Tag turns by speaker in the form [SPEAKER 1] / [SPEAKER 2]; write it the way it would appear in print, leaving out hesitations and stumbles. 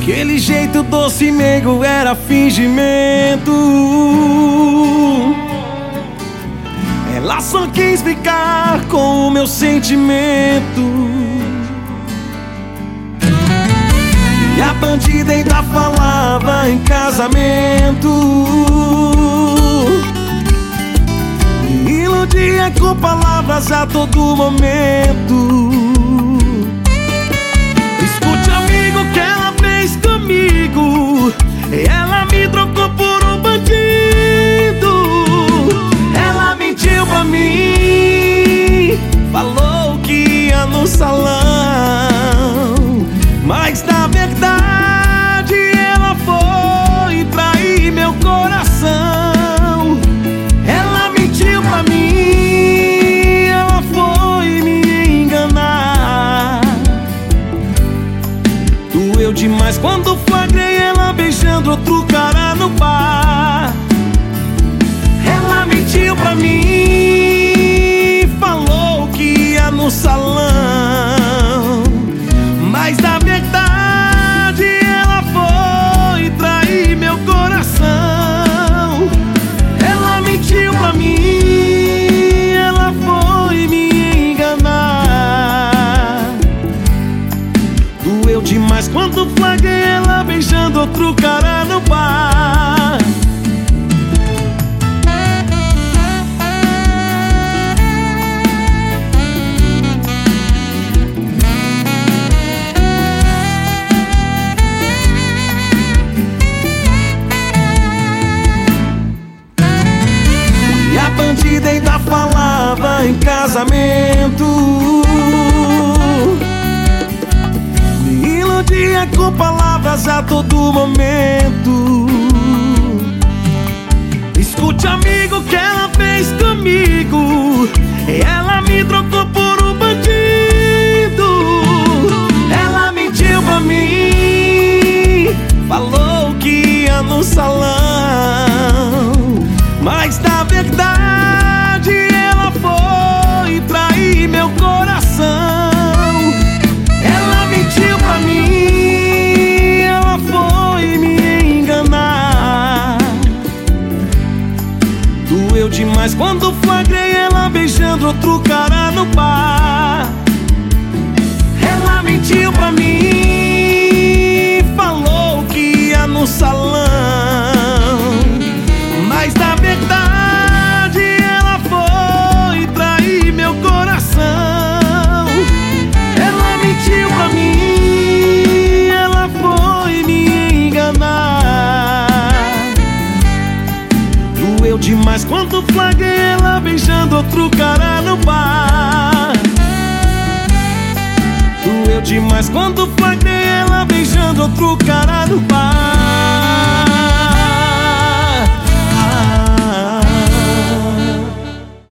[SPEAKER 1] Aquele jeito doce e meigo era fingimento. Ela só quis ficar com o meu sentimento. E a bandida ainda falava em casamento. Me iludia com palavras a todo momento. Escute, amigo, o que ela fez comigo. Ela me trocou por um bandido. Ela mentiu pra mim, falou que ia no salão, mas na verdade ela foi trair meu coração. Ela mentiu pra mim, ela foi me enganar. Doeu demais quando flagrei ela beijando outro cara no bar. Ela mentiu pra mim, falou que ia no salão, mas na verdade ela foi trair meu coração. Ela mentiu pra mim, ela foi me enganar. Doeu demais quando flagrei ela beijando outro cara no bar. A bandida ainda falava em casamento. Me iludia com palavras a todo momento. Escute, amigo, o que ela fez comigo. Ela me trocou por um bandido. Ela mentiu pra mim, falou que ia no salão, mas na verdade ela foi trair meu coração. Ela mentiu pra mim, ela foi me enganar. Doeu demais quando flagrei ela beijando outro cara no bar. Ela mentiu pra mim, falou que ia no salão, mas na verdade ela foi trair meu coração. Ela mentiu pra mim, ela foi me enganar. Doeu demais quando flagrei ela beijando outro cara no bar. Doeu demais quando flagrei ela beijando outro cara no bar.